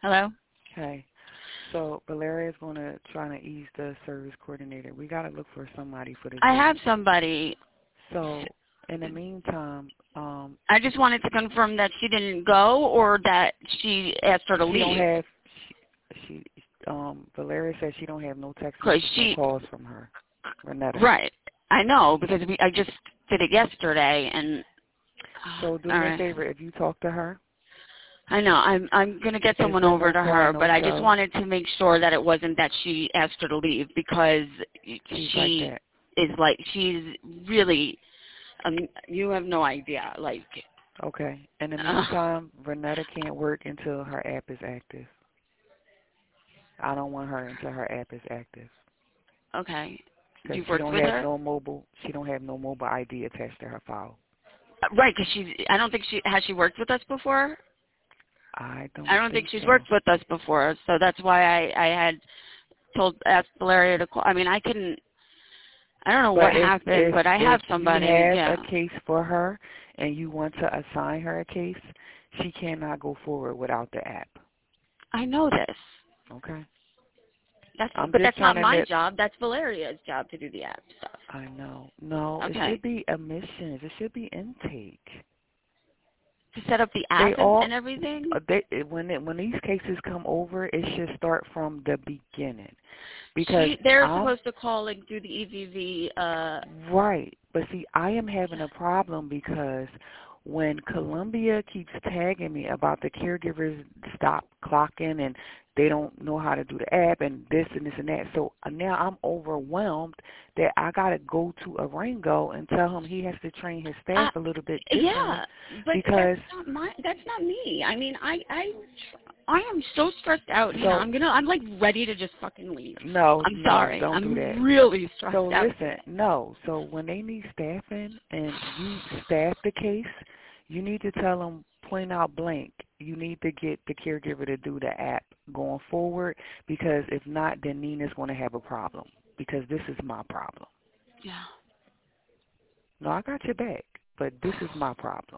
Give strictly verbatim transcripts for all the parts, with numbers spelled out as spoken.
Hello? Okay. So Valeria is going to try to ease the service coordinator. We got to look for somebody for this I have week. somebody. So in the meantime, um, I just wanted to confirm that she didn't go or that she asked her to she don't leave. have, she, she um, Valeria says she don't have no text Cause messages, no she, calls from her, Renetta. right. I know because we, I just did it yesterday and, So do all me a right. favor, if you talk to her. I know. I'm I'm gonna get Is someone there over no to call, her, no but I just show? wanted to make sure that it wasn't that she asked her to leave because She's like she that. is like she's really um you have no idea like Okay. In the uh, meantime, Renetta can't work until her app is active. I don't want her until her app is active. okay. Because You've she worked don't with have her, no mobile, she don't have no mobile I D attached to her file. right? Because she's I don't think she has she worked with us before. I I don't don't think think she's so. worked with us before, so that's why I I had told asked Valeria to call. I mean I can I don't know what But if happened, if but I if have you somebody. have a Yeah, case for her and you want to assign her a case, she cannot go forward without the app. I know this. Okay. That's I'm but just that's trying not to my let. job. That's Valeria's job to do the app stuff. I know. No, it Okay. should be admissions. It should be intake. To set up the They app and, all and everything? uh, they when it, when these cases come over, it should start from the beginning because She they're I'm supposed to call like do the E V V uh right. But see, I am having a problem because when Columbia keeps tagging me about the caregivers stop clocking and they don't know how to do the app and this and this and that. So uh, now I'm overwhelmed that I got to go to Arango and tell him he has to train his uh, staff a little bit differently yeah, but because that's not my that's not me. I mean, I I I am so stressed out here. so I'm going to I'm like ready to just fucking leave. no, I'm no, sorry. don't do that. I'm really stressed So out listen, here. no. So when they need staffing and you staff the case, you need to tell them point out blank. You need to get the caregiver to do the app going forward because if not, then Nina's going to have a problem because this is my problem. Yeah. No, I got your back, but this is my problem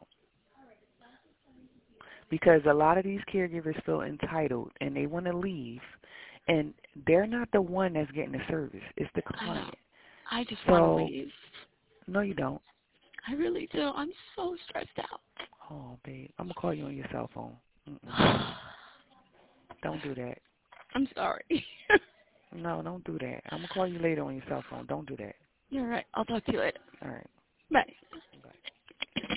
because a lot of these caregivers feel entitled and they want to leave, and they're not the one that's getting the service. It's the I know. client. I just want to So leave. no, you don't. I really do. I'm so stressed Oh, babe, I'm gonna call you on your cell phone. Mm-mm. out. Don't do that. I'm sorry. No, don't do that. I'm gonna call you later on your cell phone. Don't do that. You're right. I'll talk to you later. All right. Bye. Bye.